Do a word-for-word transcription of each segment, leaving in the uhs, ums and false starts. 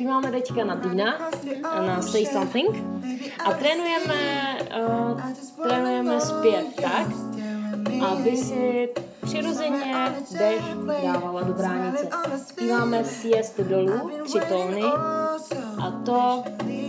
zpíváme teďka na Dina, na Say Something a trénujeme, uh, trénujeme zpěv tak, aby si přirozeně dech dávala do bránice. Zpíváme sjezd dolů, tři tóny a to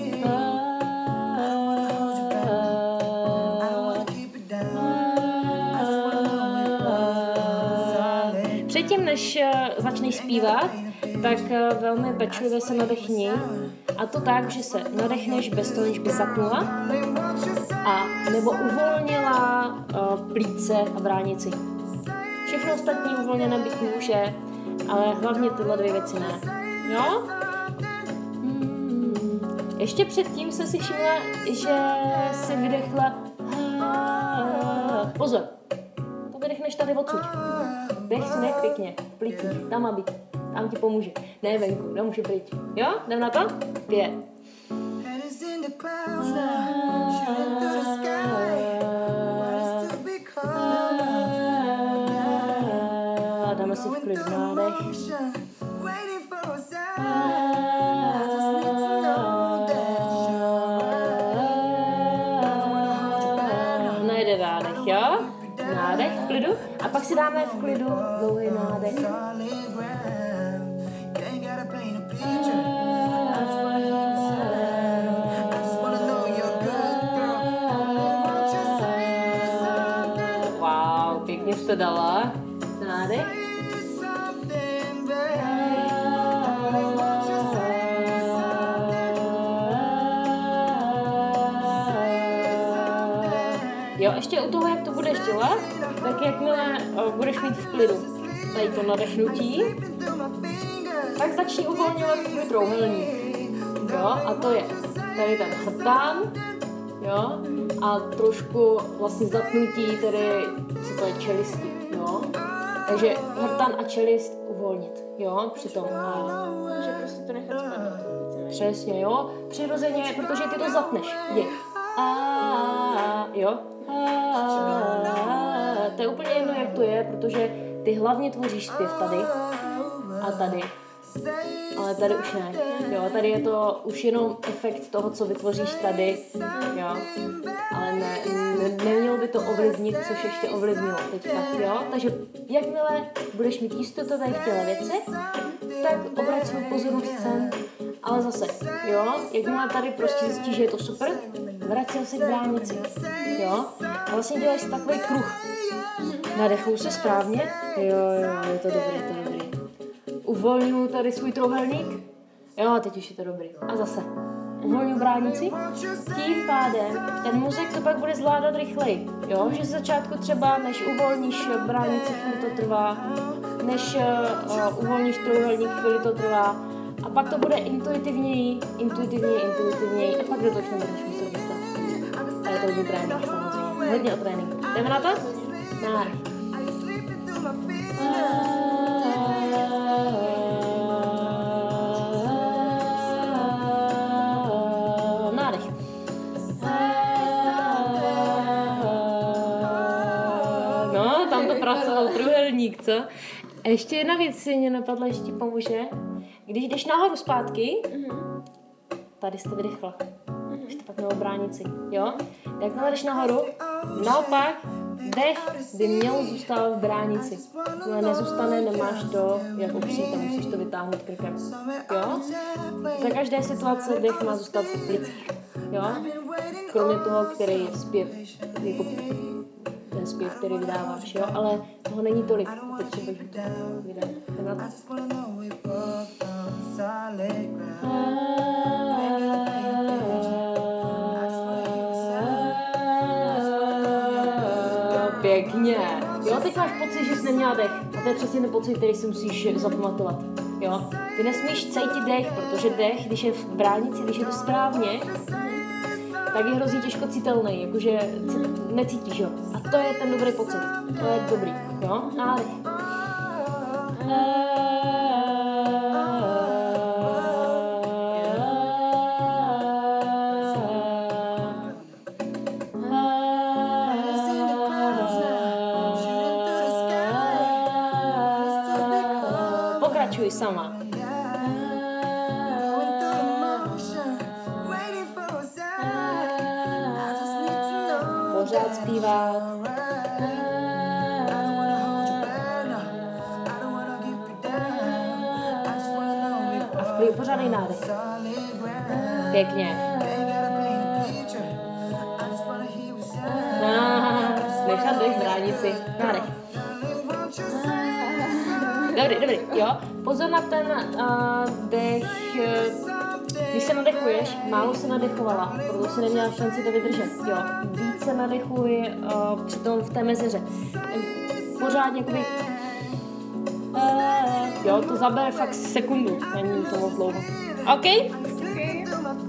předtím, než začneš zpívat, tak velmi pečlivě se nadechni a to tak, že se nadechneš bez toho, než by zapnula a nebo uvolnila uh, plíce a bránici. Všechno ostatní uvolněné být může, ale hlavně tyhle dvě věci ne. Jo? Hmm. Ještě předtím se si všimla, že si vydechla. Pozor, to vydechneš tady odsud. Dech si nech pěkně, v plících, tam má být. Tam ti pomůže. Ne venku, nemůže pryč. Jo? Jdem na to? Pět. Dáme si v klidu nádech. Najde nádech, jo? Nádech v klidu. A pak si dáme v klidu dlouhý nádech. Wow, pěkně jsi to dala. Nádech. Jo, ještě u toho, jak to budeš dělat, tak jakmile budeš mít v klidu tady to nadechnutí, tak začni uvolňovat tvůj trouhelník. Jo, a to je tady ten hrtán, jo, a trošku vlastně zapnutí, tedy, co to je, čelisti, jo. Takže hrtán a čelist uvolnit, jo, přitom. Že prostě to nechat spadnout. Přesně, jo, přirozeně, protože ty to zapneš. Je. A, jo. To je úplně jedno, jak to je, protože ty hlavně tvoříš zpěv tady a tady. Ale tady už ne. Jo, tady je to už jenom efekt toho, co vytvoříš tady. Jo. Ale ne, ne, nemělo by to ovlivnit, což ještě ovlivnilo teďka. Jo. Takže jakmile budeš mít jistotu tady v těle věci, tak obrať svou pozornost sem. Ale zase, jo, jakmile tady prostě zjistíš, že je to super, vrať se k bránici. Jo. A vlastně děláš takový kruh. Nadechuju se správně. Jo, jo, je to dobré, je to dobré. Uvolňuji tady svůj trouhelník. Jo, teď už je to dobrý. A zase. Uvolňuji bránici. Tím pádem ten mozek to pak bude zvládat rychleji. Jo, že z začátku třeba, než uvolníš bránici, chvíli to trvá. Než uh, uvolníš trouhelník, chvíli to trvá. A pak to bude intuitivněji, intuitivněji, intuitivněji. A pak do toho už nebudeš muset dostat. A je to hodně trénink, samozřejmě. Hodně o tréninku. Jdeme na to? Nádech. Nádech. No, tam to pracoval trůhelník, co? A ještě jedna věc si mě napadla, ještě pomůže. Když jdeš nahoru zpátky, tady jste vydechla. Už to pak mělo bránici, jo? Jakmile jdeš nahoru, naopak, dech by měl zůstat v bránici. Ale nezůstane, nemáš to, jak opřít a musíš to vytáhnout krkem. Jo? Za každé situace dech má zůstat v plicích. Jo? Kromě toho, který je zpěv. Jako ten zpěv, který vydáváš, jo? Ale toho není tolik. Potřebuješ vydat. Pěkně. Jo, teď máš pocit, že jsi neměla dech. A to je přesně ten pocit, který si musíš zapamatovat. Jo. Ty nesmíš cítit dech, protože dech, když je v bránici, když je to správně, tak je hrozně těžko citelný, jakože necítíš, jo. A to je ten dobrý pocit. To je dobrý, jo. Nádech. Pokračuj sama. pořád zpívat. A v klidu pořádnej nádech. Pěkně. Nechat dech v ránici. Nádech. Dobrý, dobrý, jo. Pozor na ten uh, dech. Když se nadechuješ, málo se nadechovala, protože si neměla šanci to vydržet, jo. Více nadechuj uh, přitom v té mezeře. Pořádně jakoby... Uh, jo, to zabere fakt sekundu, není to moc dlouho. OK?